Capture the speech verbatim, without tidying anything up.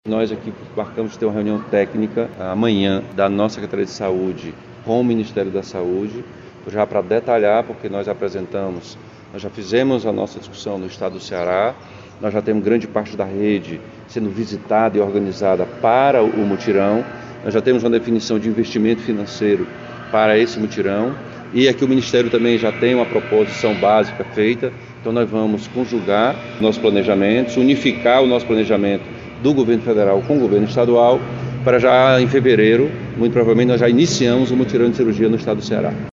Nós aqui marcamos de ter uma reunião técnica amanhã da nossa Secretaria de Saúde com o Ministério da Saúde, já para detalhar, porque nós apresentamos, nós já fizemos a nossa discussão no estado do Ceará, nós já temos grande parte da rede sendo visitada e organizada para o mutirão, nós já temos uma definição de investimento financeiro para esse mutirão, e aqui o Ministério também já tem uma proposição básica feita, então nós vamos conjugar nossos planejamentos, unificar o nosso planejamento do governo federal com o governo estadual, para já em fevereiro, muito provavelmente nós já iniciamos o mutirão de cirurgia no estado do Ceará.